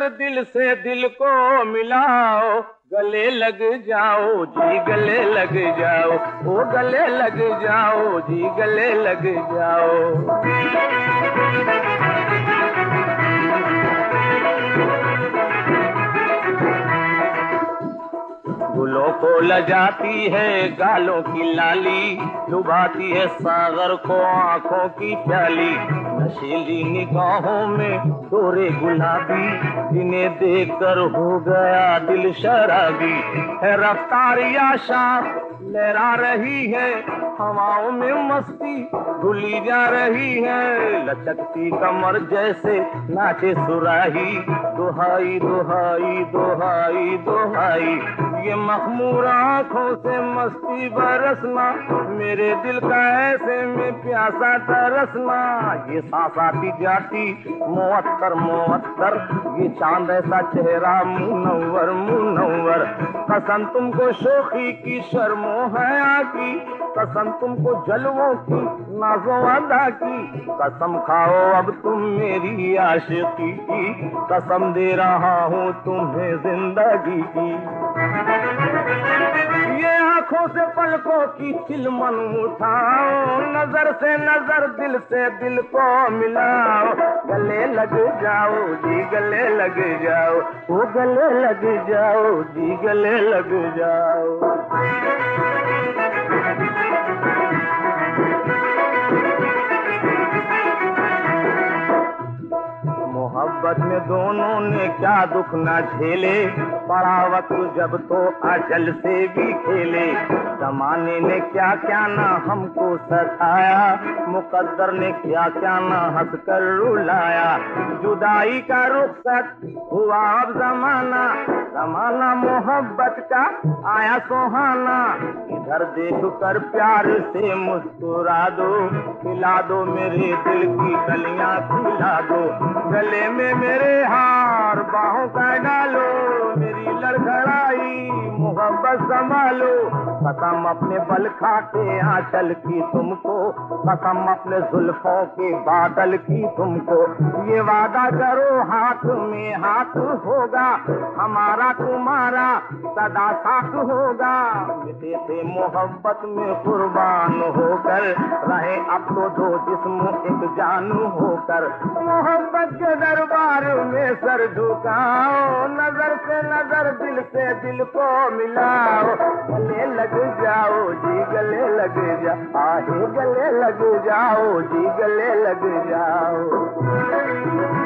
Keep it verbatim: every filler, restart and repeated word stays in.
नजर दिल से दिल को मिलाओ, गले लग जाओ जी गले लग जाओ, ओ गले लग जाओ जी गले लग जाओ। गुलों को लजाती है गालों की लाली, डुबाती है सागर को आंखों की प्याली। नशीली निगाहों में डोरे गुलाबी, जिन्हें देखकर हो गया दिल शराबी। है रफ्तार आशा लहरा रही है, हवाओं में मस्ती भूली जा रही है। लचकती कमर जैसे नाचे सुराही, दुहाई दुहाई दुहाई दुहाई। ये मखमूर आँखों से मस्ती बरसना, मेरे दिल का ऐसे में प्यासा तरसना। ये सांस आती जाती मुअत्तर मुअत्तर, ये चांद ऐसा चेहरा मुनव्वर मुनव्वर। कसम तुमको शोखी की शर्मो हया की, कसम तुमको जलवों की नाज़ो अदा की। कसम खाओ अब तुम मेरी आशिकी की, कसम दे रहा हूँ तुम्हें जिंदगी की। ये आंखों से पलकों की चिलमन उठाओ, नजर से नजर दिल से दिल को मिलाओ। गले लग जाओ जी गले लग जाओ, ओ गले लग जाओ जी गले लग जाओ। मोहब्बत में दोनों ने क्या दुख ना झेले, पड़ा वक्त जब तो अजल से भी खेले। जमाने ने क्या क्या ना हमको सताया, मुकद्दर ने क्या क्या ना हंस कर रुलाया। जुदाई का रुखसत हुआ अब जमाना, जमाना मोहब्बत का आया सुहाना। इधर देख कर प्यार से मुस्कुरा दो, खिला दो मेरे दिल की कलियां खिला दो। गले में मेरे हार बाहों का डालो, मेरी लड़खड़ाई मोहब्बत संभालो। कसम अपने बल खाके आंचल की तुमको, कसम अपने जुल्फों के बादल की तुमको। ये वादा करो हाथ में हाथ होगा, हमारा तुम्हारा सदा साथ होगा। मिटे थे मोहब्बत में कुर्बान होकर, रहे अब तो दो जिस्म एक जान होकर। मोहब्बत के दरबार में सर झुकाओ, नजर से नजर दिल से दिल को मिलाओ। गले लग जाओ जी गले लग जाओ, आहे गले लग जाओ जी गले लग जाओ।